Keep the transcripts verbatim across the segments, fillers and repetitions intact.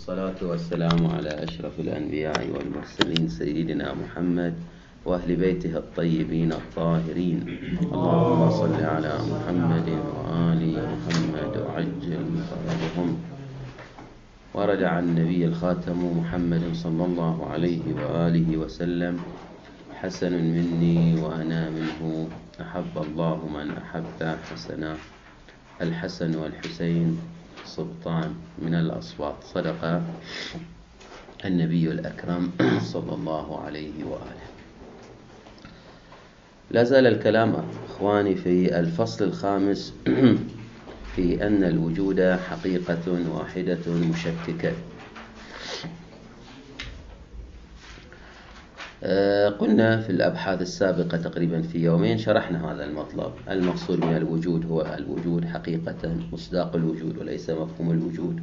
والصلاة والسلام على أشرف الأنبياء والمرسلين سيدنا محمد وأهل بيته الطيبين الطاهرين. اللهم صل على محمد وآل محمد وعجل فرجهم. ورد عن النبي الخاتم محمد صلى الله عليه وآله وسلم: حسن مني وأنا منه، أحب الله من أحب حسنا. الحسن والحسين سبطان من الأصوات. صدق النبي الأكرم صلى الله عليه وآله. لا زال الكلام أخواني في الفصل الخامس في أن الوجود حقيقة واحدة مشككة. قلنا في الأبحاث السابقة تقريبا في يومين شرحنا هذا المطلب. المقصود من الوجود هو الوجود حقيقة، مصداق الوجود وليس مفهوم الوجود.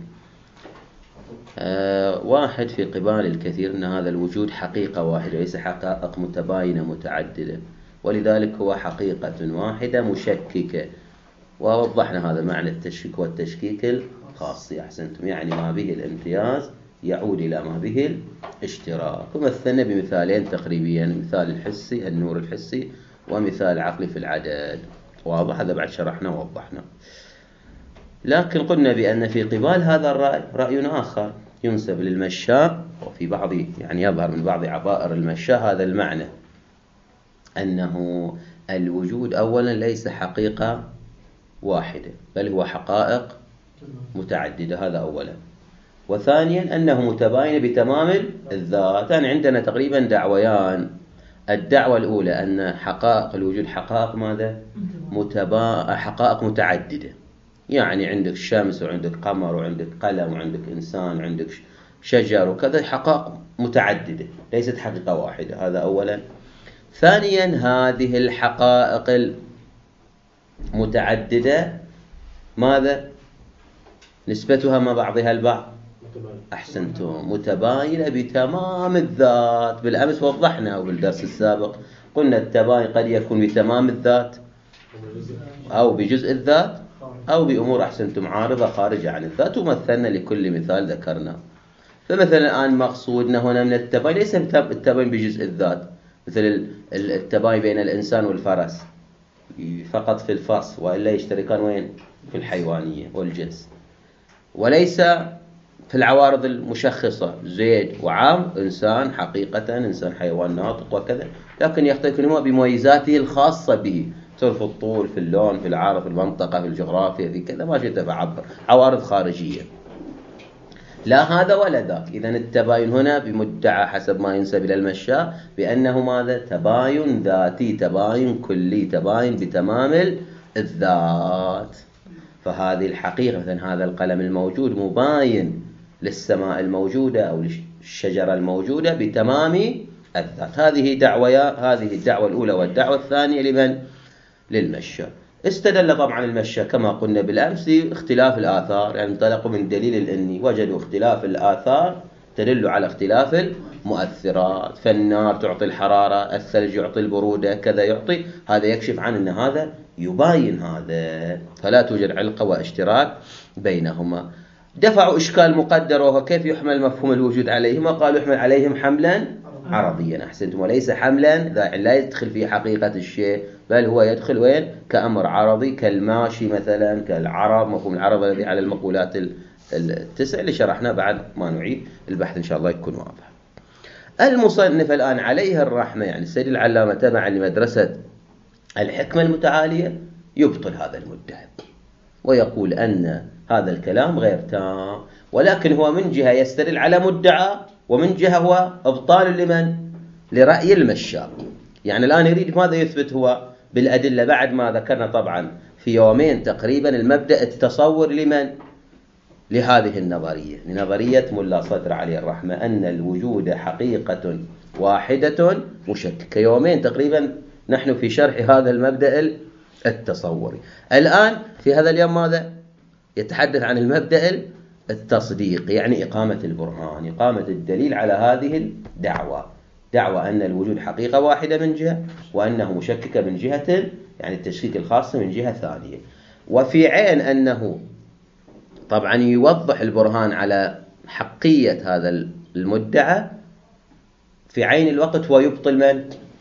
واحد في قبال الكثير أن هذا الوجود حقيقة واحدة ليس حقائق متباينة متعددة، ولذلك هو حقيقة واحدة مشككة. ووضحنا هذا معنى التشكيك والتشكيك الخاصي. أحسنتم، يعني ما به الامتياز يعود إلى ما به الاشتراك. ومثلنا بمثالين تقريبيا: مثال الحسي النور الحسي، ومثال عقلي في العدد. واضح؟ هذا بعد شرحنا ووضحنا. لكن قلنا بأن في قبال هذا الرأي رأي آخر ينسب للمشاء، وفي بعض يعني يظهر من بعض عبائر المشاء هذا المعنى، أنه الوجود أولا ليس حقيقة واحدة بل هو حقائق متعددة. هذا أولا. وثانيا أنه متباين بتمام الذات. يعني عندنا تقريبا دعويان. الدعوة الأولى أن حقائق الوجود حقائق ماذا؟ متبا... حقائق متعددة. يعني عندك شمس وعندك قمر وعندك قلم وعندك إنسان وعندك شجر وكذا، حقائق متعددة ليست حقيقة واحدة. هذا أولا. ثانيا هذه الحقائق المتعددة ماذا؟ نسبتها مع بعضها البعض. أحسنتم، متباينة بتمام الذات. بالأمس وضحنا وبالدرس السابق قلنا التباين قد يكون بتمام الذات أو بجزء الذات أو بأمور أحسنتم عارضة خارجة عن الذات، ومثلنا لكل مثال ذكرنا. فمثلا الآن مقصودنا هنا من التباين ليس التباين بجزء الذات، مثل التباين بين الإنسان والفرس فقط في الفص، وإلا يشتركان وين؟ في الحيوانية والجنس. وليس في العوارض المشخصة زيد وعام، إنسان حقيقة، إنسان حيوان ناطق وكذا، لكن يختلفون بمميزاته الخاصة به، في الطول، في اللون، في العرض، في المنطقة، في الجغرافيا، في كذا، ما شئت فعبر. عوارض خارجية. لا هذا ولا ذاك. إذن التباين هنا بمدعى حسب ما ينسب إلى المشاء بأنه ماذا؟ تباين ذاتي، تباين كلي، تباين بتمام الذات. فهذه الحقيقة، مثلا هذا القلم الموجود مباين للسماء الموجودة أو للشجرة الموجودة بتمام الذات. هذه دعوة، هذه الدعوة الأولى. والدعوة الثانية لمن؟ للمشاء. استدل طبعا المشاء كما قلنا بالأمس اختلاف الآثار، يعني انطلقوا من دليل الإني، وجدوا اختلاف الآثار تدل على اختلاف المؤثرات. فالنار تعطي الحرارة، الثلج يعطي البرودة، كذا يعطي. هذا يكشف عن أن هذا يباين هذا، فلا توجد علقة واشتراك بينهما. دفعوا إشكال مقدر، وهو كيف يحمل مفهوم الوجود عليهم؟ وقالوا يحمل عليهم حملا عرضيا. أحسنتم، وليس حملا لا يدخل في حقيقة الشيء، بل هو يدخل وين؟ كأمر عرضي، كالماشي مثلا، كالعرب، مفهوم العرب الذي على المقولات التسع اللي شرحناه. بعد ما نعيد البحث إن شاء الله يكون واضح. المصنف الآن عليه الرحمة، يعني السيد العلامة تبعا لمدرسة الحكمة المتعالية، يبطل هذا المدعي ويقول أن هذا الكلام غير تام، ولكن هو من جهة يستدل على مدعى، ومن جهة هو إبطال لمن؟ لرأي المشاء. يعني الآن يريد ماذا يثبت هو بالأدلة بعد ما ذكرنا طبعا في يومين تقريبا المبدأ التصور لمن؟ لهذه النظرية، لنظرية ملا صدر عليه الرحمة، أن الوجود حقيقة واحدة مشككة. يومين تقريبا نحن في شرح هذا المبدأ التصوري. الآن في هذا اليوم ماذا؟ يتحدث عن المبدأ التصديق، يعني إقامة البرهان، إقامة الدليل على هذه الدعوة. دعوة أن الوجود حقيقة واحدة من جهة، وأنه مشككة من جهة، يعني التشكيك الخاص من جهة ثانية. وفي عين أنه طبعا يوضح البرهان على حقية هذا المدعى في عين الوقت هو يبطل من؟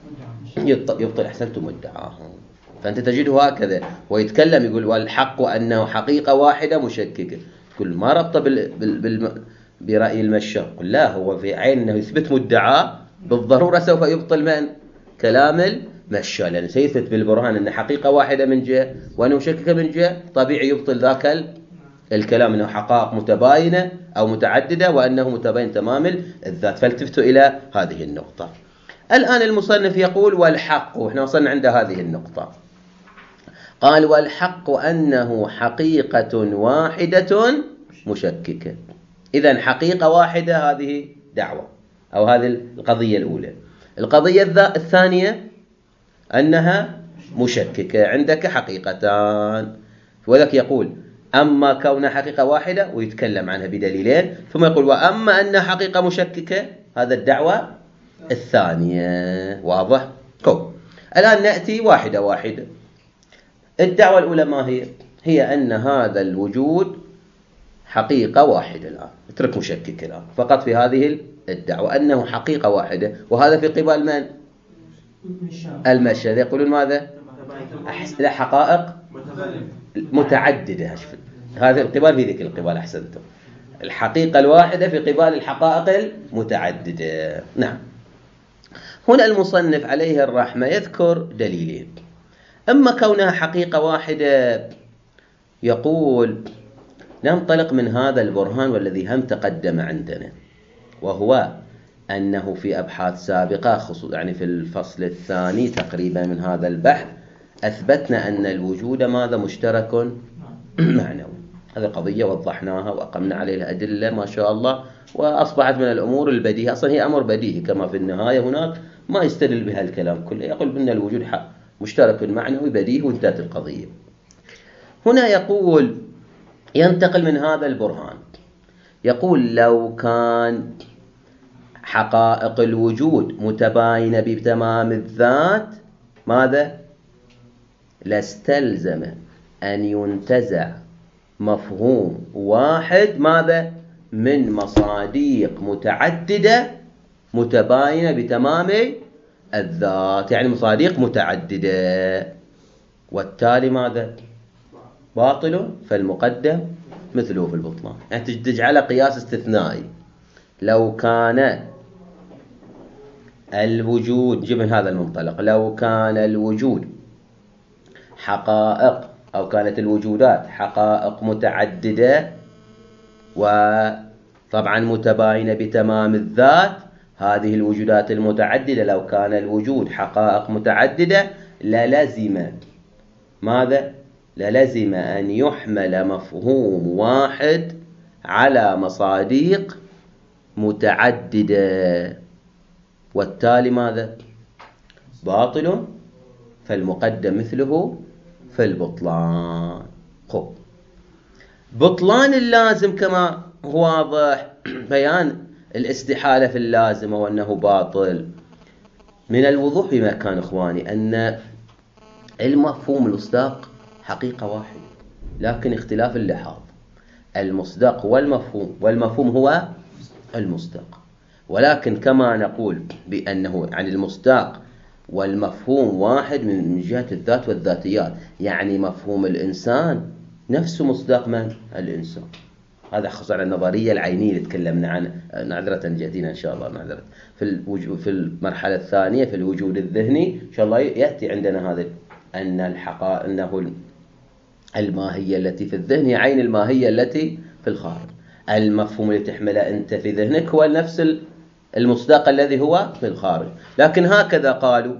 يبطل أحسنتم مدعاه. فأنت تجده هكذا ويتكلم يقول والحق أنه حقيقة واحدة مشككة، تقول ما ربط بال... بال... بال... برأي المشاة، قل لا، هو في عين أنه يثبت مدعاه بالضرورة سوف يبطل من؟ كلام المشاة، لأنه سيثبت بالبرهان أن حقيقة واحدة من جهة وأنه مشككة من جهة، طبيعي يبطل ذاك الكلام أنه حقائق متباينة أو متعددة وأنه متباين تمام الذات. فالتفتوا إلى هذه النقطة. الآن المصنف يقول والحق، وإحنا وصلنا عند هذه النقطة، قال والحق أنه حقيقة واحدة مشككة. إذن حقيقة واحدة هذه دعوة أو هذه القضية الأولى. القضية الثانية أنها مشككة، عندك حقيقتان، وذلك يقول أما كونها حقيقة واحدة ويتكلم عنها بدليلين، ثم يقول وأما أنها حقيقة مشككة، هذا الدعوة الثانية. واضح؟ كو. الآن نأتي واحدة واحدة. الدعوة الأولى ما هي؟ هي أن هذا الوجود حقيقة واحدة. الآن اترك مشكك الآن فقط في هذه الدعوة أنه حقيقة واحدة، وهذا في قبال من؟ المشاة. يقولون ماذا؟ لا، حقائق متعددة. هذا القبال في ذيك القبال. أحسنتم. الحقيقة الواحدة في قبال الحقائق المتعددة. نعم. هنا المصنف عليه الرحمة يذكر دليلين. أما كونها حقيقة واحدة، يقول ننطلق من هذا البرهان والذي هم تقدم عندنا، وهو أنه في أبحاث سابقة خصوصا يعني في الفصل الثاني تقريبا من هذا البحث أثبتنا أن الوجود ماذا؟ مشترك معنوي. هذه قضية وضحناها وأقمنا عليها أدلة ما شاء الله، وأصبحت من الأمور البديهة. أصلا هي أمر بديهي كما في النهاية هناك ما يستدل بها الكلام كله، يقول بأن الوجود حق مشترك معنوي بديهي وانتهت القضية. هنا يقول ينتقل من هذا البرهان، يقول لو كان حقائق الوجود متباينة بتمام الذات، ماذا؟ لاستلزم أن ينتزع مفهوم واحد ماذا؟ من مصاديق متعددة متباينة بتمام الذات، يعني مصاديق متعددة، والتالي ماذا؟ باطل، فالمقدم مثله في البطلان. يعني تجعل قياس استثنائي. لو كان الوجود، جيب من هذا المنطلق، لو كان الوجود حقائق أو كانت الوجودات حقائق متعددة وطبعا متباينة بتمام الذات، هذه الوجودات المتعددة لو كان الوجود حقائق متعددة للزم ماذا؟ للزم أن يحمل مفهوم واحد على مصاديق متعددة، والتالي ماذا؟ باطل، فالمقدم مثله في البطلان. خب بطلان اللازم كما هو واضح، بيان الاستحالة في اللازم وأنه باطل. من الوضوح بمكان إخواني أن المفهوم المصداق حقيقة واحدة، لكن اختلاف اللحاظ. المصداق هو المفهوم والمفهوم هو المصداق، ولكن كما نقول بأنه عن المصداق والمفهوم واحد من جهة الذات والذاتيات، يعني مفهوم الإنسان نفسه مصداق من؟ الإنسان. هذا خصوصا على النظرية العينية اللي تكلمنا عنها، نعذرة جديدة إن شاء الله، نعذرة في الوجود في المرحلة الثانية في الوجود الذهني إن شاء الله يأتي عندنا هذا أن الحقائق أنه الماهية التي في الذهن هي عين الماهية التي في الخارج. المفهوم اللي تحمله أنت في ذهنك هو نفس المصداق الذي هو في الخارج. لكن هكذا قالوا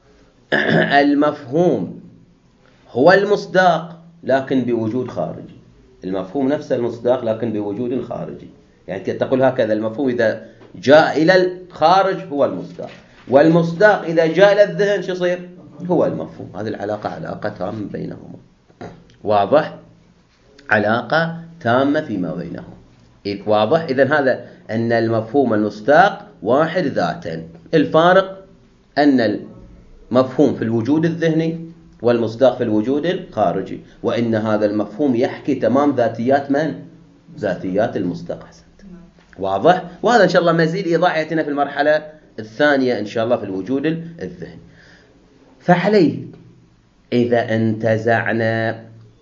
المفهوم هو المصداق لكن بوجود خارجي، المفهوم نفس المصداق لكن بوجود خارجي. يعني تقول هكذا المفهوم إذا جاء إلى الخارج هو المصداق، والمصداق إذا جاء إلى الذهن شو يصير؟ هو المفهوم. هذه العلاقة علاقة تامة بينهما. واضح؟ علاقة تامة فيما بينهم. واضح؟ إذن هذا أن المفهوم المصداق واحد ذاتا، الفارق أن المفهوم في الوجود الذهني والمصداق في الوجود الخارجي، وإن هذا المفهوم يحكي تمام ذاتيات من؟ ذاتيات المصداق. حسنت. واضح؟ وهذا إن شاء الله مزيد إيضاح يأتينا في المرحلة الثانية إن شاء الله في الوجود الذهني. فعليه إذا انتزعنا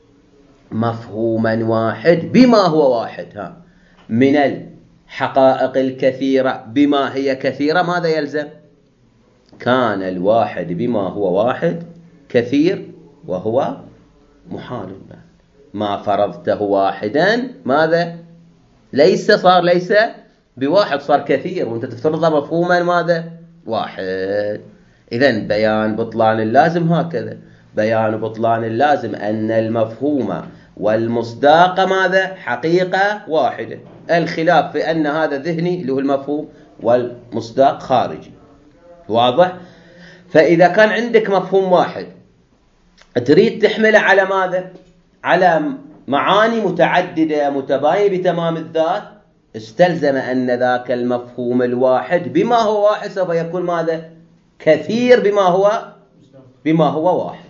مفهوما واحد بما هو واحد ها من الحقائق الكثيرة بما هي كثيرة، ماذا يلزم؟ كان الواحد بما هو واحد كثير وهو محال. ما فرضته واحدا ماذا؟ ليس صار ليس بواحد، صار كثير، وانت تفترض مفهوما ماذا؟ واحد. إذن بيان بطلان اللازم هكذا. بيان بطلان اللازم أن المفهوم والمصداق ماذا؟ حقيقة واحدة. الخلاف في أن هذا ذهني اللي هو المفهوم والمصداق خارجي. واضح؟ فإذا كان عندك مفهوم واحد تريد تحمله على ماذا؟ على معاني متعددة متباينة بتمام الذات، استلزم أن ذاك المفهوم الواحد بما هو واحد سوف يكون ماذا؟ كثير بما هو بما هو واحد.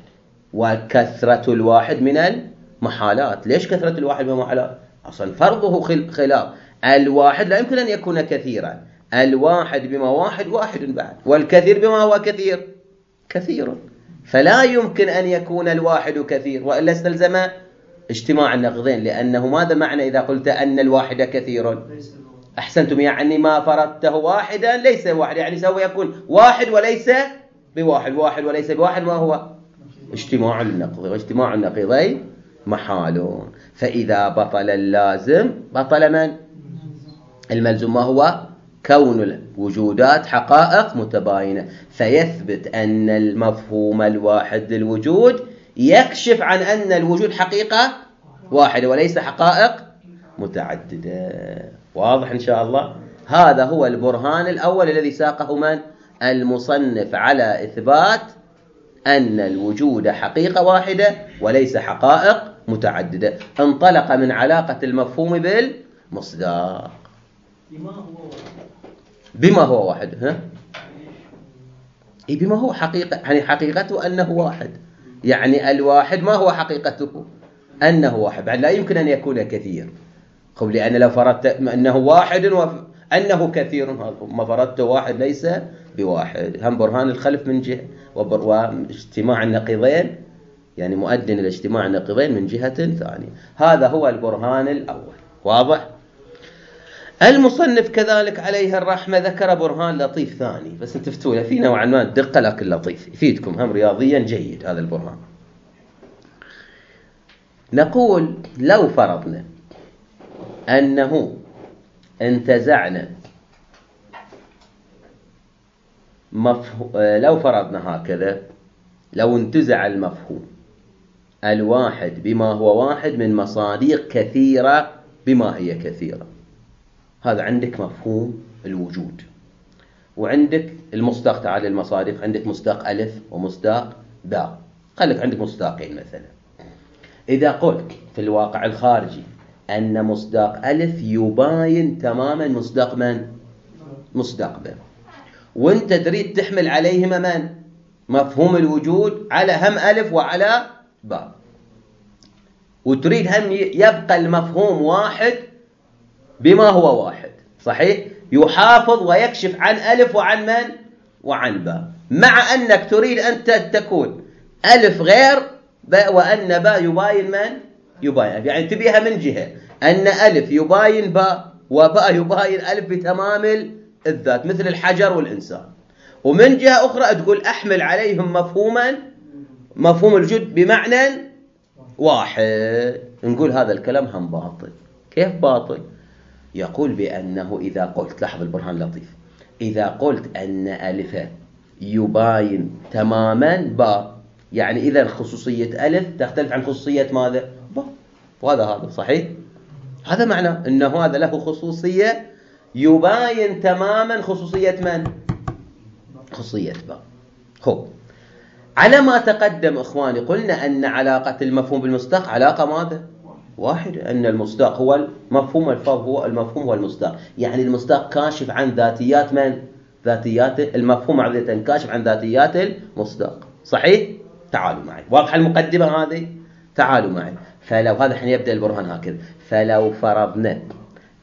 وكثرة الواحد من المحالات. ليش كثرة الواحد من المحالات؟ أصلا فرضه خلاف. الواحد لا يمكن أن يكون كثيرا. الواحد بما واحد واحد بعد، والكثير بما هو كثير كثير. فلا يمكن أن يكون الواحد كثير، وإلا استلزم اجتماع النقيضين. لأنه ماذا معنى إذا قلت أن الواحد كثير؟ أحسنتم، يعني ما فرضته واحدا ليس واحد، يعني سوف يكون واحد وليس بواحد، واحد وليس بواحد، ما هو اجتماع النقيض، واجتماع النقيضين محال. فإذا بطل اللازم بطل من؟ الملزوم. ما هو؟ كون الوجودات حقائق متباينة. فيثبت أن المفهوم الواحد للوجود يكشف عن أن الوجود حقيقة واحدة وليس حقائق متعددة. واضح إن شاء الله؟ هذا هو البرهان الأول الذي ساقه من؟ المصنف على إثبات أن الوجود حقيقة واحدة وليس حقائق متعددة. انطلق من علاقة المفهوم بالمصداق. بما هو واحد. بما هو واحد ها؟ إيه بما هو حقيقة، يعني حقيقته أنه واحد. يعني الواحد ما هو حقيقته؟ أنه واحد. بعد لا يمكن أن يكون كثير. خب لأن لو فرضت أنه واحد وأنه كثير، ما فرضت واحد ليس بواحد. هم برهان الخلف من جهة، واجتماع النقيضين يعني مؤدن الاجتماع النقيضين من جهة ثانية. هذا هو البرهان الأول. واضح؟ المصنف كذلك عليه الرحمة ذكر برهان لطيف ثاني، بس انتفتوا له في نوعا ما الدقة لكن لطيف، يفيدكم هم رياضيا جيد هذا البرهان. نقول لو فرضنا أنه انتزعنا مفهوم، لو فرضنا هكذا، لو انتزع المفهوم الواحد بما هو واحد من مصادق كثيرة بما هي كثيرة. هذا عندك مفهوم الوجود، وعندك المصداق. تعال المصادق، عندك مصداق ألف ومصداق باء. خليك عندك مصداقين مثلا. إذا قلت في الواقع الخارجي أن مصداق ألف يباين تماما مصداق من؟ مصداق باء، وانت تريد تحمل عليهما من؟ مفهوم الوجود على هم ألف وعلى باء، وتريد هم يبقى المفهوم واحد بما هو واحد، صحيح؟ يحافظ ويكشف عن ألف وعن من؟ وعن باء، مع أنك تريد أن تكون ألف غير باء وأن باء يباين من؟ يباين. يعني تبيها من جهة أن ألف يباين باء وباء يباين ألف بتمام الذات مثل الحجر والإنسان، ومن جهة أخرى تقول أحمل عليهم مفهوما مفهوم الوجود بمعنى واحد. نقول هذا الكلام هم باطل. كيف باطل؟ يقول بأنه إذا قلت، لاحظ البرهان لطيف، إذا قلت أن ألف يباين تماما باء، يعني إذا خصوصية ألف تختلف عن خصوصية ماذا؟ باء. وهذا هذا صحيح؟ هذا معنى أنه هذا له خصوصية يباين تماما خصوصية من؟ خصوصية باء. هو على ما تقدم إخواني قلنا أن علاقة المفهوم بالمصداق علاقة ماذا؟ واحدة. أن المصداق هو المفهوم، الفاظ هو المفهوم هو المصداق. يعني المصداق كاشف عن ذاتيات من؟ ذاتيات المفهوم، عادة كاشف عن ذاتيات المصداق. صحيح؟ تعالوا معي. واضحة المقدمة هذه؟ تعالوا معي. فلو هذا حين يبدأ البرهان هكذا، فلو فرضنا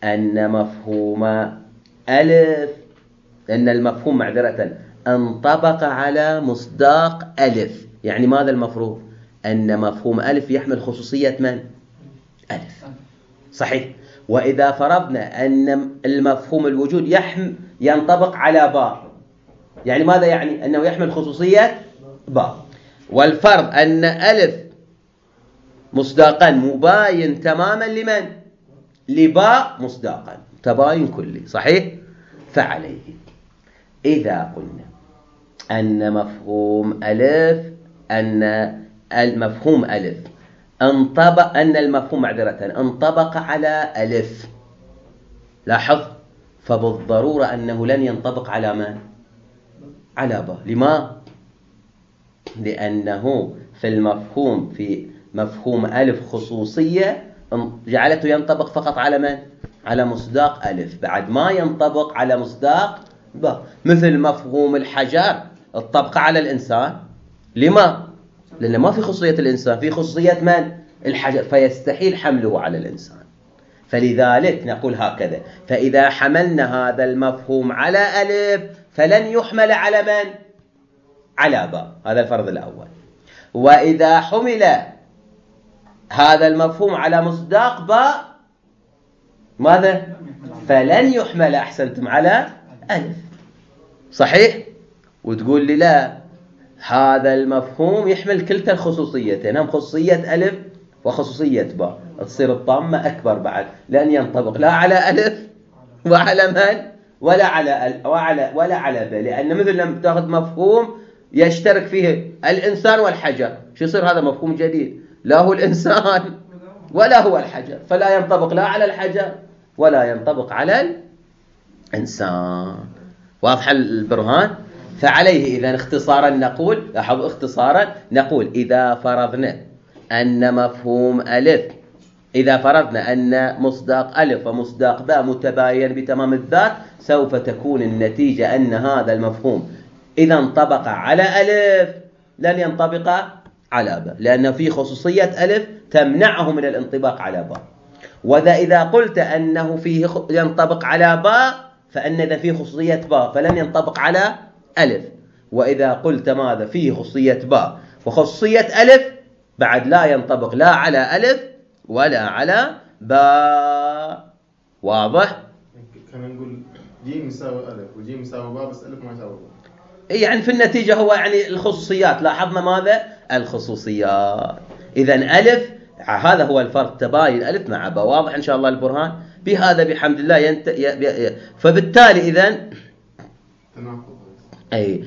أن مفهوم ألف أن المفهوم معذرة انطبق على مصداق ألف. يعني ماذا المفروض؟ أن مفهوم ألف يحمل خصوصية من؟ ألف. صحيح. وإذا فرضنا أن المفهوم الوجود يحم ينطبق على باء، يعني ماذا يعني؟ أنه يحمل خصوصية باء. والفرض أن ألف مصداقا مباين تماما لمن؟ لباء مصداقا، تباين كلي. صحيح. فعليه إذا قلنا أن مفهوم ألف أن المفهوم ألف انطبق أن المفهوم معذرة انطبق على ألف، لاحظ، فبالضرورة أنه لن ينطبق على من؟ على باء. لما؟ لأنه في المفهوم في مفهوم ألف خصوصية جعلته ينطبق فقط على من؟ على مصداق ألف، بعد ما ينطبق على مصداق باء. مثل مفهوم الحجر الطبق على الإنسان. لما؟ لأن ما في خصوصية الإنسان، في خصوصية من؟ الحجر، فيستحيل حمله على الإنسان. فلذلك نقول هكذا: فإذا حملنا هذا المفهوم على ألف فلن يحمل على من؟ على باء. هذا الفرض الأول. وإذا حمل هذا المفهوم على مصداق باء ماذا؟ فلن يحمل أحسنتم على ألف. صحيح؟ وتقول لي لا، هذا المفهوم يحمل كلتا الخصوصيتين، هم خصوصية ألف وخصوصية باء، تصير الطامة أكبر بعد، لأن ينطبق لا على ألف وعلى من ولا على ال وعلى ولا على باء. لأن مثل لما تأخذ مفهوم يشترك فيه الإنسان والحجر، شو يصير هذا مفهوم جديد، لا هو الإنسان ولا هو الحجر، فلا ينطبق لا على الحجر ولا ينطبق على الإنسان. واضح البرهان؟ فعليه إذن اختصارا نقول، لاحظوا اختصارا نقول إذا فرضنا أن مفهوم ألف إذا فرضنا أن مصداق ألف ومصداق باء متباين بتمام الذات، سوف تكون النتيجة أن هذا المفهوم إذا انطبق على ألف لن ينطبق على باء، لأن في خصوصية ألف تمنعه من الانطباق على باء. وإذا إذا قلت أنه فيه ينطبق على باء فإن إذا فيه خصوصية باء فلن ينطبق على ألف. وإذا قلت ماذا؟ فيه خصوصية باء وخصوصية ألف، بعد لا ينطبق لا على ألف ولا على باء. واضح؟ كنا نقول جيم يساوي ألف وجيم يساوي باء، بس ألف ما يساوي باء. يعني في النتيجة هو يعني الخصوصيات، لاحظنا ماذا؟ الخصوصيات. إذن ألف هذا هو الفرق، تباين ألف مع باء. واضح إن شاء الله البرهان؟ بهذا بحمد الله ينت... ي... ي... ي... فبالتالي إذن تناقض. أي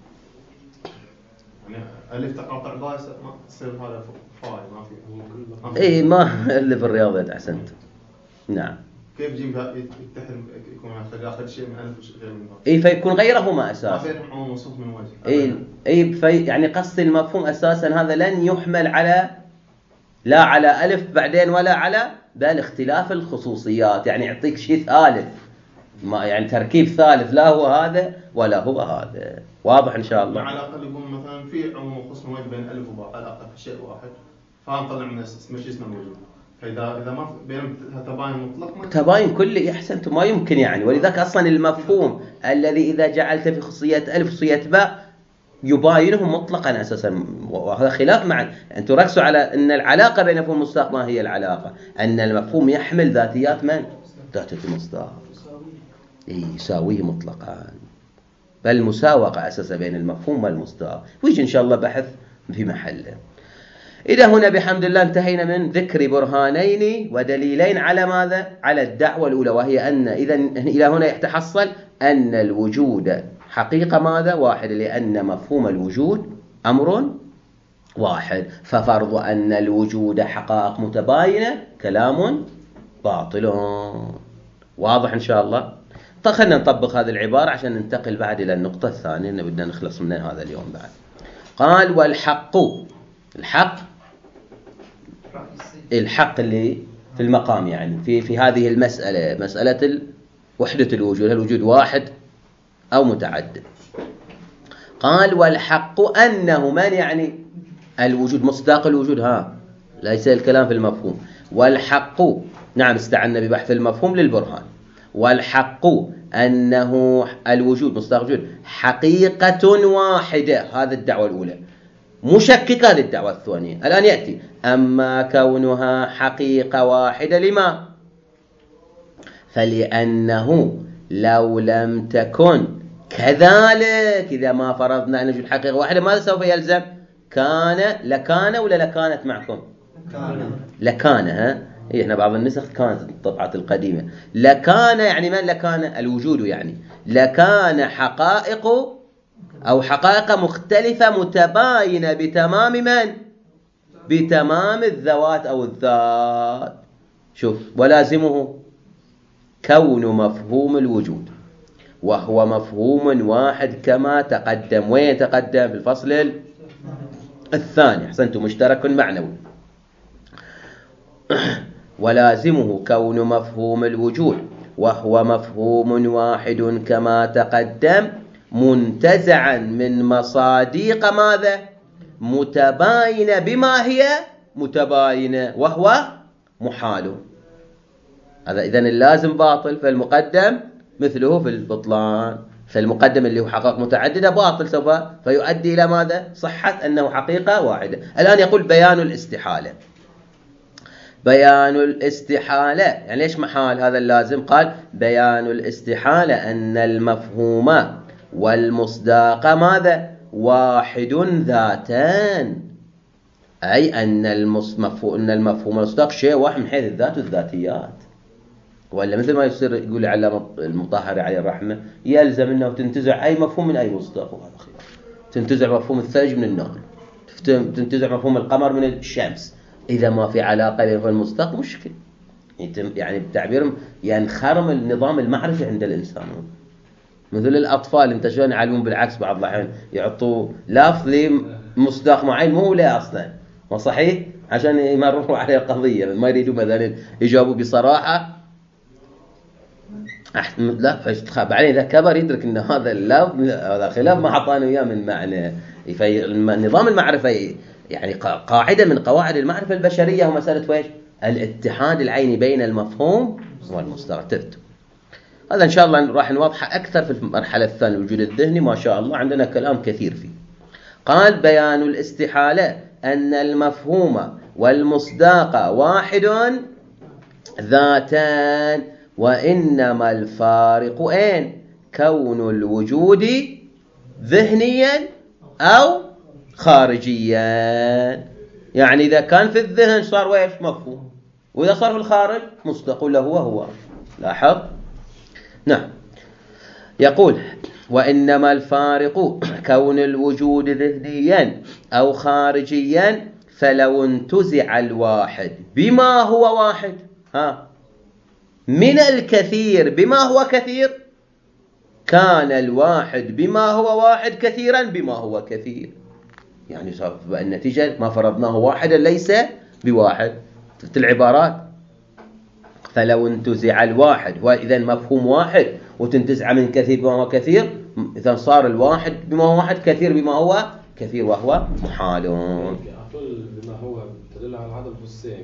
يعني ألف تقاطع باء تصير هذا فاي ما في. أي ما اللي في الرياضيات أحسنت. نعم. كيف جيم باء يتحد يكون ياخذ شيء من ألف وشيء من باء؟ اي فيكون غيرهما اساسا. ما في عموم موصوف من وجه. اي اي في يعني قصد المفهوم اساسا هذا لن يحمل على لا على ألف بعدين ولا على بل اختلاف الخصوصيات، يعني يعطيك شيء ثالث، ما يعني تركيب ثالث، لا هو هذا ولا هو هذا. واضح إن شاء الله؟ على الأقل يكون مثلا في عموم خصم وجه بين ألف وباء على الأقل في شيء واحد، فنطلع من اسم شيء اسمه الوجود. فإذا إذا ما بين تباين مطلق ما تباين كلي أحسنت ما يمكن يعني. ولذلك أصلا المفهوم الذي إذا جعلت في خصوصية ألف خصوصية باء يباينهم مطلقا أساسا، وهذا خلاف مع أن تركزوا على أن العلاقة بين مفهوم المصداق. ما هي العلاقة؟ أن المفهوم يحمل ذاتيات من؟ ذاتية المصداق، يساويه مطلقا، بل مساوقة أساسا بين المفهوم والمصداق، ويجي إن شاء الله بحث في محله. إذا هنا بحمد الله انتهينا من ذكر برهانين ودليلين على ماذا؟ على الدعوة الأولى، وهي أن إذا إلى هنا يتحصل أن الوجود حقيقة ماذا؟ واحد، لأن مفهوم الوجود أمر واحد، ففرض أن الوجود حقائق متباينة كلام باطل. واضح إن شاء الله؟ طيب خلينا نطبق هذه العبارة عشان ننتقل بعد إلى النقطة الثانية اللي بدنا نخلص منها هذا اليوم بعد. قال والحق، الحق الحق اللي في المقام، يعني في في هذه المسألة، مسألة وحدة الوجود، الوجود واحد أو متعدد. قال والحق أنه من يعني الوجود مصداق الوجود، ها ليس الكلام في المفهوم. والحق نعم استعنا ببحث المفهوم للبرهان. والحق أنه الوجود مصداق وجود حقيقة واحدة، هذا الدعوة الأولى، مشككة للدعوة الثانية. الآن يأتي أما كونها حقيقة واحدة لما؟ فلأنه لو لم تكن كذلك، إذا ما فرضنا أن نوجد حقيقة واحدة ماذا سوف يلزم؟ كان لكان ولا لكانت معكم؟ كان. لكان. ها إيه، إحنا بعض النسخ كانت الطبعات القديمة. لكان يعني من لكان؟ الوجود يعني. لكان حقائق أو حقائق مختلفة متباينة بتمام من؟ بتمام الذوات أو الذات. شوف، ولازمه كون مفهوم الوجود وهو مفهوم واحد كما تقدم. وين تقدم؟ في الفصل الثاني. أحسنتم، مشترك معنوي. ولازمه كون مفهوم الوجود وهو مفهوم واحد كما تقدم منتزعا من مصاديق ماذا؟ متباينة بما هي متباينة وهو محال. هذا إذن اللازم باطل، فالمقدم مثله في البطلان. فالمقدم اللي هو حقائق متعددة باطل سوف فيؤدي إلى ماذا؟ صحة أنه حقيقة واحدة. الآن يقول بيان الاستحالة. بيان الاستحالة يعني ليش محال هذا اللازم؟ قال بيان الاستحالة أن المفهوم والمصداق ماذا؟ واحد ذاتان، أي أن المفهوم والمصداق شيء واحد من حيث الذات والذاتيات. ولا مثل ما يصير يقول علامة المطهري عليه الرحمة يلزم أنه تنتزع أي مفهوم من أي مصداق، وهذا خلاف. تنتزع مفهوم الثلج من النار، تنتزع مفهوم القمر من الشمس، إذا ما في علاقة بين المصداق مشكل. يعني بتعبير ينخرم النظام المعرفي عند الإنسان. مثل الأطفال انت شلون يعلمون بالعكس بعض الأحيان يعطوا لفظ لمصداق معين مو له أصلا، وصحيح عشان يمرروا عليه القضية، ما يريدوا مثلا يجاوبوا بصراحة لا فيستخاب عليه. إذا كبر يدرك أن هذا اللفظ هذا خلاف ما حطانه إياه من معنى. فالنظام المعرفي يعني قاعدة من قواعد المعرفة البشرية هو مسألة ويش؟ الاتحاد العيني بين المفهوم والمصداق. هذا إن شاء الله راح نوضحه أكثر في المرحلة الثانية الوجود الذهني، ما شاء الله عندنا كلام كثير فيه. قال بيان الاستحالة أن المفهوم والمصداق واحد ذاتان، وإنما الفارق أين؟ كون الوجود ذهنيا أو خارجيا. يعني إذا كان في الذهن صار ويش؟ مفهوم، وإذا صار في الخارج مصدق له وهو. لاحظ؟ نعم. يقول وإنما الفارق كون الوجود ذهنيا أو خارجيا، فلو انتزع الواحد بما هو واحد ها من الكثير بما هو كثير، كان الواحد بما هو واحد كثيرا بما هو كثير. يعني صار النتيجة ما فرضناه واحدا ليس بواحد. شفت العبارات؟ فلو انتزع الواحد هو إذا مفهوم واحد وتنتزع من كثير بما هو كثير، إذا صار الواحد بما هو واحد كثير بما هو كثير وهو محال. أقول بما هو تدل على عدم خصوصية.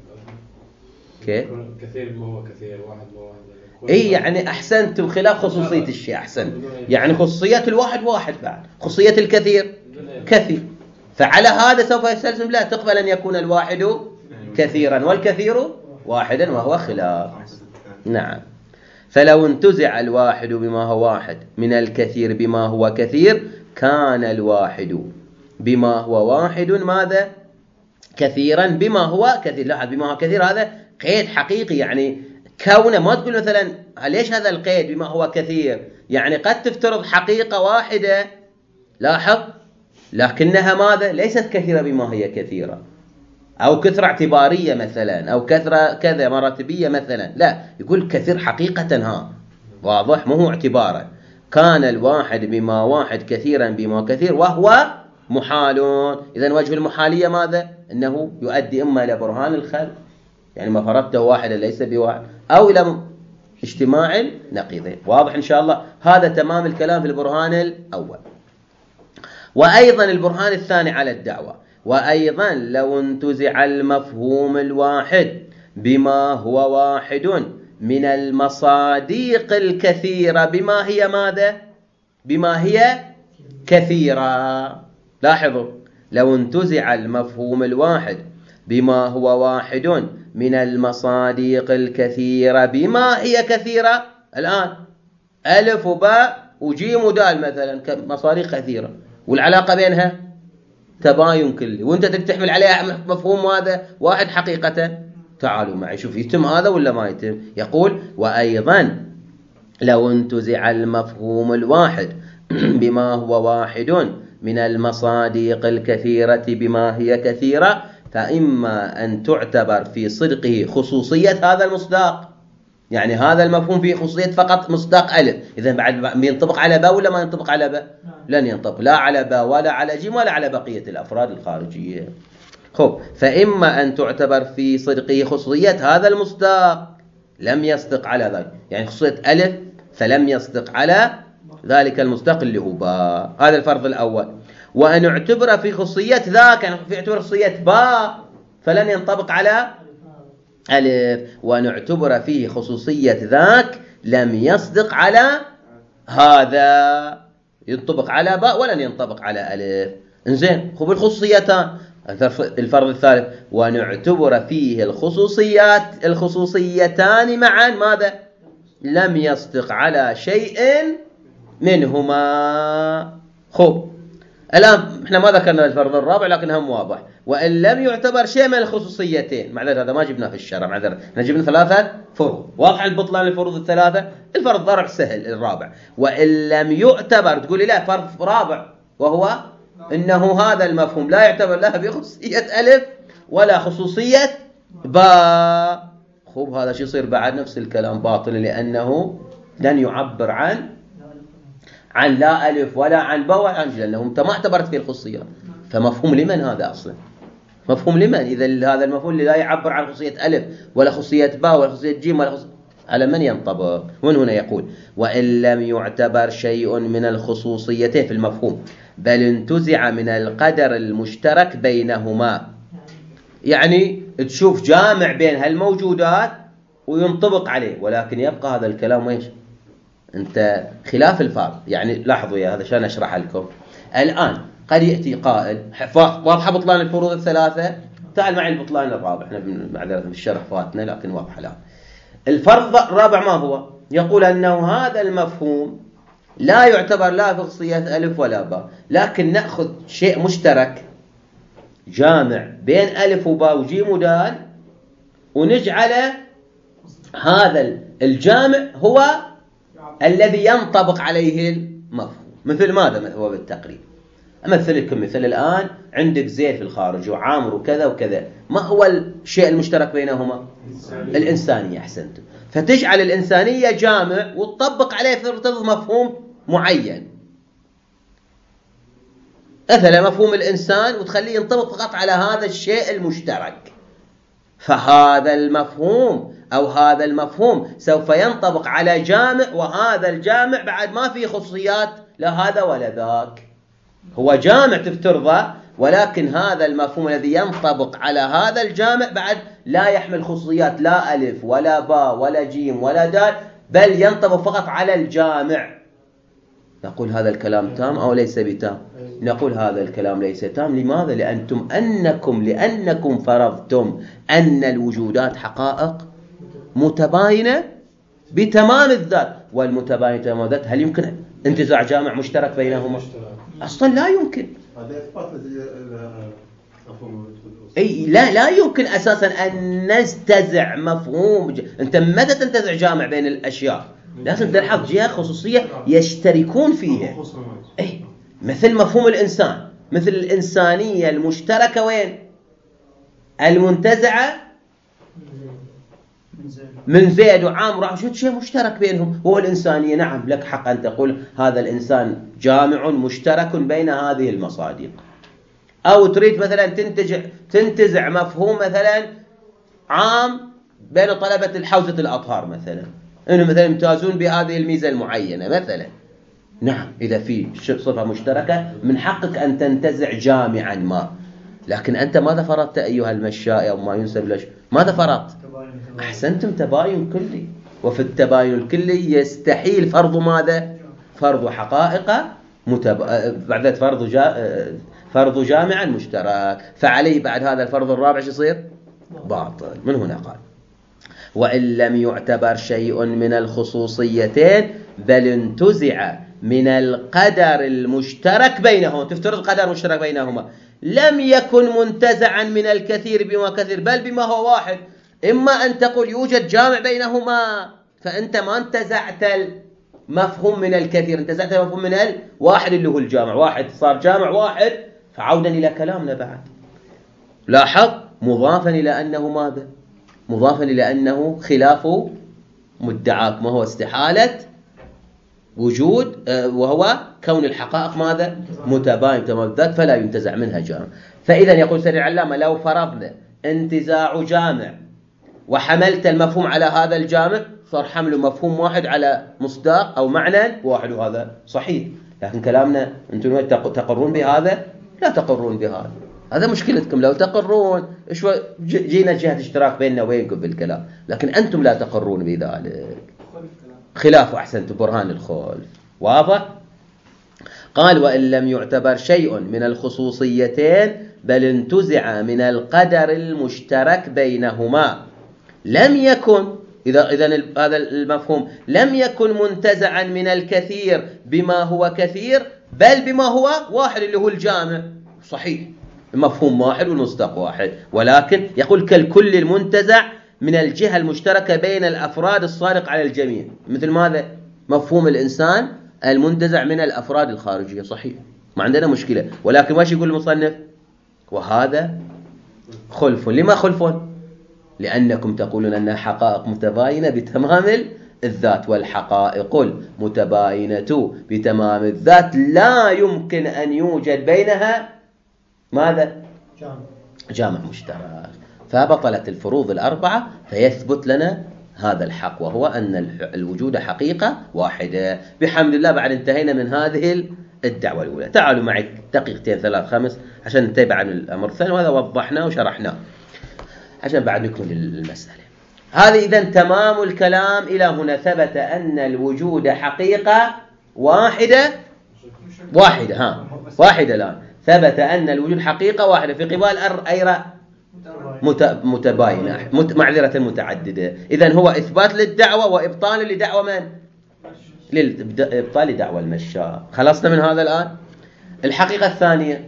كيف؟ كثير بما هو كثير واحد بما واحد. اي يعني احسنت، خلاف خصوصية الشيء. احسنت، يعني خصوصية الواحد واحد بعد، خصوصية الكثير كثير. فعلى هذا سوف يستلزم لا تقبل أن يكون الواحد كثيرا والكثير واحدا وهو خلاف. نعم. فلو انتزع الواحد بما هو واحد من الكثير بما هو كثير، كان الواحد بما هو واحد ماذا؟ كثيرا بما هو كثير. لاحظ بما هو كثير هذا قيد حقيقي، يعني كونه ما تقول مثلا ليش هذا القيد بما هو كثير؟ يعني قد تفترض حقيقة واحدة، لاحظ، لكنها ماذا؟ ليست كثيرة بما هي كثيرة، أو كثرة اعتبارية مثلا، أو كثرة كذا مراتبية مثلا. لا، يقول كثير حقيقة. ها واضح؟ مو اعتبارا. كان الواحد بما واحد كثيرا بما كثير وهو محال. إذن وجه المحالية ماذا؟ أنه يؤدي إما إلى برهان الخلق، يعني ما فرضته واحدا ليس بواحد، أو إلى اجتماع نقيضين. واضح إن شاء الله؟ هذا تمام الكلام في البرهان الأول. وأيضا البرهان الثاني على الدعوة، وأيضا لو انتزع المفهوم الواحد بما هو واحد من المصاديق الكثيرة بما هي ماذا؟ بما هي كثيرة. لاحظوا، لو انتزع المفهوم الواحد بما هو واحد من المصاديق الكثيرة بما هي كثيرة، الآن ألف وباء وجيم ودال مثلا مصاديق كثيرة، والعلاقة بينها تباين كلي، وانت تحمل عليها مفهوم هذا واحد حقيقة. تعالوا معي شوف يتم هذا ولا ما يتم. يقول وأيضا لو انتزع المفهوم الواحد بما هو واحد من المصاديق الكثيرة بما هي كثيرة، فإما أن تعتبر في صدقه خصوصية هذا المصداق، يعني هذا المفهوم فيه خصوصية فقط مصداق ألف، إذا بعد ينطبق على باء ولا ما ينطبق على باء؟ لن ينطبق لا على باء ولا على جيم ولا على بقية الأفراد الخارجية. خب، فإما أن تعتبر في صدقه خصوصية هذا المصداق لم يصدق على ذلك، يعني خصوصية ألف فلم يصدق على ذلك المصداق اللي هو باء. هذا الفرض الأول. وأن اعتبر في خصوصية ذاك، يعني في اعتبر خصوصية باء فلن ينطبق على ألف، وأن اعتبر فيه خصوصية ذاك لم يصدق على هذا، ينطبق على باء ولن ينطبق على ألف. انزين، خب الخصوصيتان. الفرض الثالث وأن اعتبر فيه الخصوصيات الخصوصيتان معا ماذا؟ لم يصدق على شيء منهما. خب، الآن احنا ما ذكرنا الفرض الرابع لكن هم واضح. وإن لم يعتبر شيء من الخصوصيتين، معذرة هذا ما جبناه في الشرع، معذرة احنا جبنا ثلاثة فروض، واضح البطلان الفروض الثلاثة. الفرض الرابع سهل الرابع. وإن لم يعتبر، تقول لي لا فرض رابع وهو إنه هذا المفهوم لا يعتبر لا بخصوصية ألف ولا خصوصية باء. خب، هذا شو يصير بعد؟ نفس الكلام باطل، لأنه لن يعبر عن عن لا ألف ولا عن باء ولا عن جيم، لأنه أنت ما اعتبرت فيه الخصوصيات. فمفهوم لمن هذا أصلا؟ مفهوم لمن إذا هذا المفهوم اللي لا يعبر عن خصوصية ألف ولا خصوصية باء ولا خصوصية جيم ولا خصوصية، على من ينطبق؟ ومن هنا يقول وإن لم يعتبر شيء من الخصوصيتين في المفهوم بل انتزع من القدر المشترك بينهما، يعني تشوف جامع بين هالموجودات وينطبق عليه، ولكن يبقى هذا الكلام ايش؟ انت خلاف الفرض. يعني لاحظوا يا هذا عشان اشرح لكم. الآن قد يأتي قائل واضحة بطلان الفروض الثلاثة، تعال معي البطلان الرابع، احنا معذرة في الشرح فاتنا لكن واضحة الآن. الفرض الرابع ما هو؟ يقول أنه هذا المفهوم لا يعتبر لا في خصوصية ألف ولا باء، لكن نأخذ شيء مشترك جامع بين ألف وباء وجيم ودال ونجعل هذا الجامع هو الذي ينطبق عليه المفهوم. مثل ماذا هو بالتقريب؟ أمثل لكم مثل الآن عندك زيد في الخارج وعامر وكذا وكذا، ما هو الشيء المشترك بينهما؟ الإنسانية. الإنسانية، أحسنت. فتجعل الإنسانية جامع وتطبق عليه فرض مفهوم معين، مثلا مفهوم الإنسان، وتخليه ينطبق فقط على هذا الشيء المشترك. فهذا المفهوم أو هذا المفهوم سوف ينطبق على جامع، وهذا الجامع بعد ما فيه خصوصيات لا هذا ولا ذاك، هو جامع تفترضه، ولكن هذا المفهوم الذي ينطبق على هذا الجامع بعد لا يحمل خصوصيات لا ألف ولا باء ولا جيم ولا دال، بل ينطبق فقط على الجامع. نقول هذا الكلام تام أو ليس بتام؟ نقول هذا الكلام ليس تام. لماذا؟ لأنتم أنكم لأنكم فرضتم أن الوجودات حقائق متباينة بتمام الذات، والمتباينة بتمام الذات هل يمكن انتزاع جامع مشترك بينهما؟ أصلا لا يمكن. هذا إثبات مفهوم. أي لا لا يمكن أساسا أن نستزع مفهوم ج... أنت متى تنتزع جامع بين الأشياء؟ لازم تلحظ جهة خصوصية يشتركون فيها. أي مثل مفهوم الإنسان، مثل الإنسانية المشتركة وين؟ المنتزعة من زيد وعامر، شو شيء مشترك بينهم هو الإنسانية. نعم لك حق أن تقول هذا الإنسان جامع مشترك بين هذه المصادق. أو تريد مثلا تنتج تنتزع مفهوم مثلا عام بين طلبة الحوزة الأطهار مثلا، إنه مثلا يمتازون بهذه الميزة المعينة مثلا. نعم إذا في صفة مشتركة من حقك أن تنتزع جامعا ما، لكن أنت ماذا فرضت أيها المشاء أو ما ينسب لك؟ ماذا فرضت؟ أحسنتم، تباين كلي. وفي التباين الكلي يستحيل فرض ماذا؟ فرض حقائق متب... بعد فرض جا... فرض جامع مشترك، فعليه بعد هذا الفرض الرابع شو يصير؟ باطل. من هنا قال وإن لم يعتبر شيء من الخصوصيتين بل انتزع من القدر المشترك بينهما. تفترض قدر مشترك بينهما، لم يكن منتزعا من الكثير بما كثير بل بما هو واحد. إما أن تقول يوجد جامع بينهما، فأنت ما انتزعت المفهوم من الكثير، انتزعت المفهوم من الواحد اللي هو الجامع. واحد صار جامع واحد. فعودا إلى كلامنا بعد، لاحظ مضافا إلى أنه ماذا؟ مضافا إلى أنه خلاف مدعاك، ما هو استحالة وجود، وهو كون الحقائق ماذا؟ متباين تمام الذات، فلا ينتزع منها جامع. فإذا يقول سيد العلامة لو فرضنا انتزاع جامع وحملت المفهوم على هذا الجامع، صار حمل مفهوم واحد على مصداق أو معنى واحد، وهذا صحيح. لكن كلامنا أنتم تقرون بهذا؟ لا تقرون بهذا. هذا مشكلتكم. لو تقرون إيش جينا جهة اشتراك بيننا وبينكم بالكلام، لكن أنتم لا تقرون بذلك. خلاف أحسنت برهان الخلف. واضح؟ قال وإن لم يعتبر شيء من الخصوصيتين بل انتزع من القدر المشترك بينهما لم يكن، إذا إذن هذا المفهوم لم يكن منتزعا من الكثير بما هو كثير بل بما هو واحد اللي هو الجامع. صحيح، المفهوم واحد والمصداق واحد، ولكن يقول كالكل المنتزع من الجهة المشتركة بين الأفراد الصادق على الجميع. مثل ماذا؟ مفهوم الإنسان المنتزع من الأفراد الخارجية. صحيح، ما عندنا مشكلة، ولكن ماذا يقول المصنف؟ وهذا خلف. لما خلف؟ لأنكم تقولون أنها حقائق متباينة بتمام الذات، والحقائق المتباينة بتمام الذات لا يمكن أن يوجد بينها ماذا؟ جامع, جامع مشترك. فبطلت الفروض الأربعة، فيثبت لنا هذا الحق، وهو أن الوجود حقيقة واحدة. بحمد الله بعد انتهينا من هذه الدعوة الأولى. تعالوا معي دقيقتين ثلاث خمس عشان نتابع عن الأمر الثاني، وهذا وضحناه وشرحناه عشان بعد نكمل المسألة. هذه إذن تمام الكلام إلى هنا. ثبت أن الوجود حقيقة واحدة واحدة ها واحدة الآن ثبت أن الوجود حقيقة واحدة في قبال أيرة متباينة، معذرة متعددة. إذن هو إثبات للدعوة وإبطال لدعوة من؟ لإبطال دعوة المشاء. خلصنا من هذا الآن. الحقيقة الثانية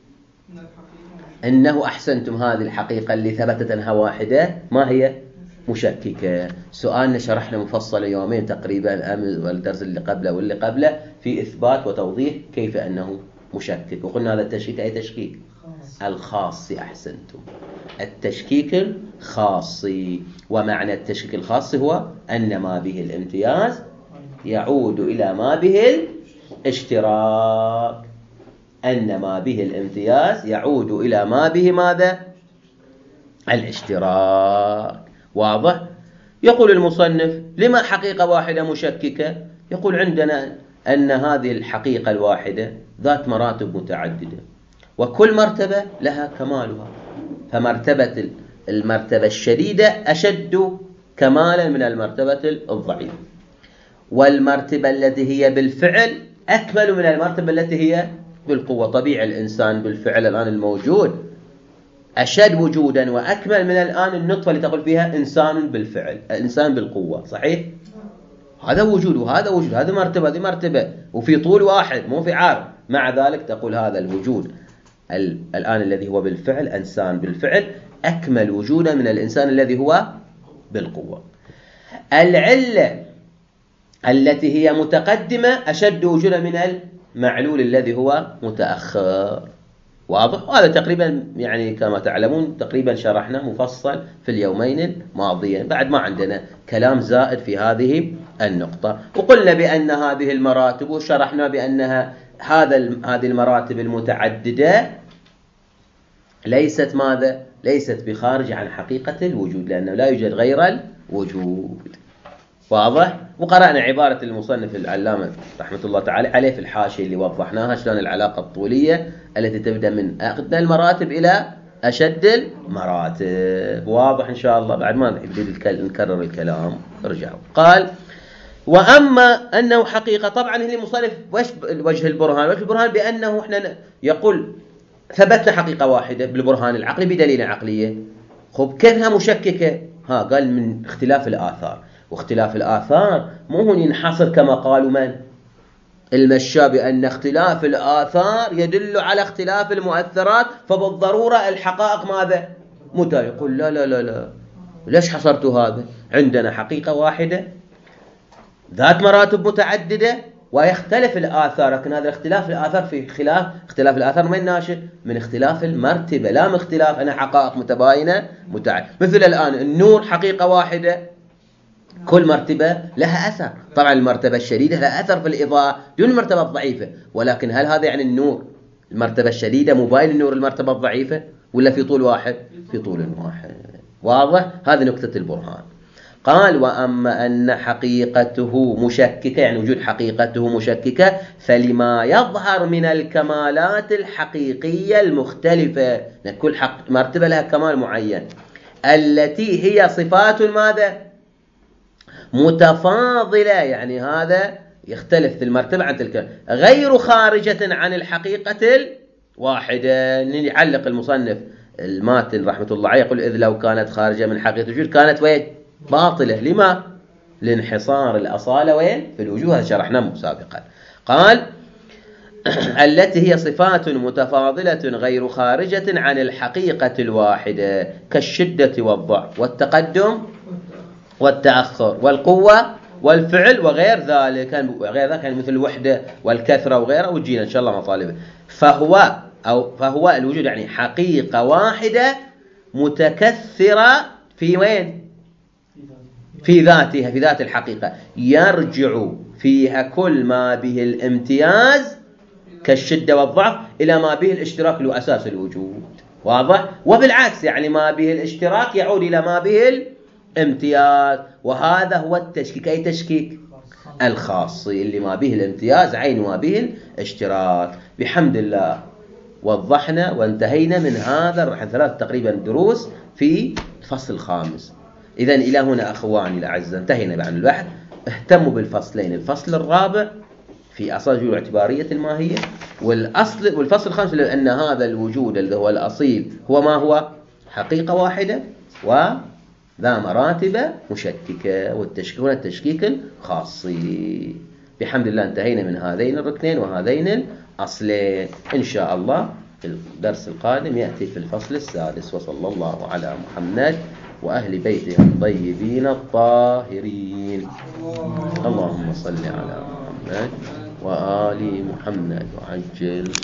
أنه أحسنتم، هذه الحقيقة اللي ثبتت أنها واحدة ما هي؟ مشككة. سؤالنا شرحنا مفصل يومين تقريبا، أمس والدرس اللي قبله واللي قبله، في إثبات وتوضيح كيف أنه مشكك. وقلنا هذا التشكيك أي تشكيك؟ الخاصي. أحسنتم، التشكيك الخاصي. ومعنى التشكيك الخاصي هو أن ما به الامتياز يعود إلى ما به الاشتراك. أن ما به الامتياز يعود إلى ما به ماذا؟ الاشتراك. واضح؟ يقول المصنف لما حقيقة واحدة مشككة؟ يقول عندنا أن هذه الحقيقة الواحدة ذات مراتب متعددة، وكل مرتبة لها كمالها. فمرتبة المرتبة الشديدة أشد كمالا من المرتبة الضعيفة، والمرتبة التي هي بالفعل أكمل من المرتبة التي هي بالقوة. طبيعي الإنسان بالفعل الآن الموجود أشد وجودا وأكمل من الآن النطفة اللي تقول فيها إنسان بالفعل، إنسان بالقوة. صحيح؟ هذا وجود وهذا وجود، هذه مرتبة هذه مرتبة، وفي طول واحد مو في عارض. مع ذلك تقول هذا الوجود الآن الذي هو بالفعل، إنسان بالفعل، أكمل وجودا من الإنسان الذي هو بالقوة. العلة التي هي متقدمة أشد وجودا من المعلول الذي هو متأخر. واضح؟ وهذا تقريبا يعني كما تعلمون تقريبا شرحنا مفصل في اليومين الماضيين. بعد ما عندنا كلام زائد في هذه النقطة. وقلنا بأن هذه المراتب، وشرحنا بأنها هذا هذه المراتب المتعددة ليست ماذا؟ ليست بخارج عن حقيقة الوجود، لأنه لا يوجد غير الوجود. واضح؟ وقرأنا عبارة المصنف العلامة رحمة الله تعالى عليه في الحاشية اللي وضحناها، شلون العلاقة الطولية التي تبدأ من أقدم المراتب إلى أشد المراتب. واضح إن شاء الله؟ بعد ما نريد نكرر الكلام ارجعوا. قال وأما أنه حقيقة، طبعا هنا المصنف وش وجه البرهان؟ وجه البرهان بأنه إحنا يقول ثبتنا حقيقة واحدة بالبرهان العقلي بدليل عقلية. خب كيفها مشككة؟ ها قال من اختلاف الآثار، واختلاف الآثار مو هو ينحصر كما قالوا من المشاة بأن اختلاف الآثار يدل على اختلاف المؤثرات فبالضرورة الحقائق ماذا؟ متى؟ يقول لا لا لا لا، ليش حصرتوا هذا؟ عندنا حقيقة واحدة ذات مراتب متعددة ويختلف الآثار، لكن هذا اختلاف الآثار في خلاف اختلاف الآثار من ناشئ؟ من اختلاف المرتبة، لا من اختلاف أنا حقائق متباينة متعددة. مثل الآن النور حقيقة واحدة، كل مرتبة لها أثر. طبعا المرتبة الشديدة لها أثر في الإضاءة دون المرتبة الضعيفة، ولكن هل هذا يعني النور المرتبة الشديدة مباين النور المرتبة الضعيفة، ولا في طول واحد؟ في طول واحد. واضح؟ هذه نقطة البرهان. قال وأما أن حقيقته مشككة، يعني وجود حقيقته مشككة، فلما يظهر من الكمالات الحقيقية المختلفة، يعني كل حق مرتبة لها كمال معين، التي هي صفات ماذا؟ متفاضلة، يعني هذا يختلف في المرتبة عن تلك، غير خارجة عن الحقيقة الواحدة. يعلق المصنف الماتن رحمة الله عليه يقول إذ لو كانت خارجة من حقيقة الوجود كانت وين؟ باطلة. لما؟ لانحصار الأصالة وين؟ في الوجود، هذا شرحناه سابقا. قال التي هي صفات متفاضلة غير خارجة عن الحقيقة الواحدة، كالشدة والضعف والتقدم والتأخر والقوة والفعل وغير ذلك، غير ذلك يعني مثل الوحدة والكثرة وغيرها، وجينا إن شاء الله مطالبه. فهو أو فهو الوجود يعني حقيقة واحدة متكثرة في وين؟ في ذاتها، في ذات الحقيقة، يرجع فيها كل ما به الامتياز كالشدة والضعف إلى ما به الاشتراك اللي هو أساس الوجود. واضح؟ وبالعكس يعني ما به الاشتراك يعود إلى ما به الامتياز، وهذا هو التشكيك. أي تشكيك؟ الخاصي، اللي ما به الامتياز عين ما به الاشتراك. بحمد الله وضحنا وانتهينا من هذا راح ثلاث تقريبا دروس في الفصل الخامس. إذن إلى هنا أخواني الأعزاء انتهينا عن البحث. اهتموا بالفصلين، الفصل الرابع في أصل الوجود واعتبارية الماهية، والأصل والفصل الخامس لأن هذا الوجود اللي هو الأصيل هو ما هو؟ حقيقة واحدة وذا مراتب مشككة، والتشكيك هنا التشكيك الخاصي. بحمد الله انتهينا من هذين الركنين وهذين الأصلين. إن شاء الله في الدرس القادم يأتي في الفصل السادس. وصلى الله على محمد وأهل بيته الطيبين الطاهرين. اللهم صل على محمد وآل محمد وعجل